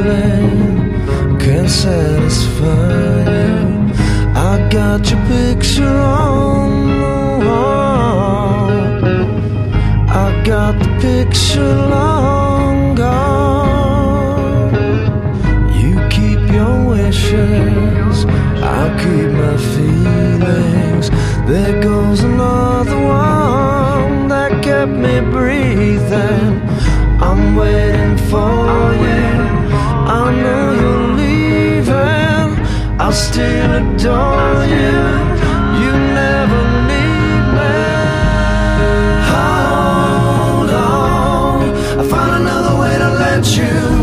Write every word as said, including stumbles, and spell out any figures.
feeling can't satisfy you. I got your picture on the wall. I got the picture long gone. You keep your wishes, I'll keep my feelings. There goes another one that kept me breathing. I'm waiting for you. I know you're leaving. I'll still adore you. You never leave me. Hold on, I found another way to let you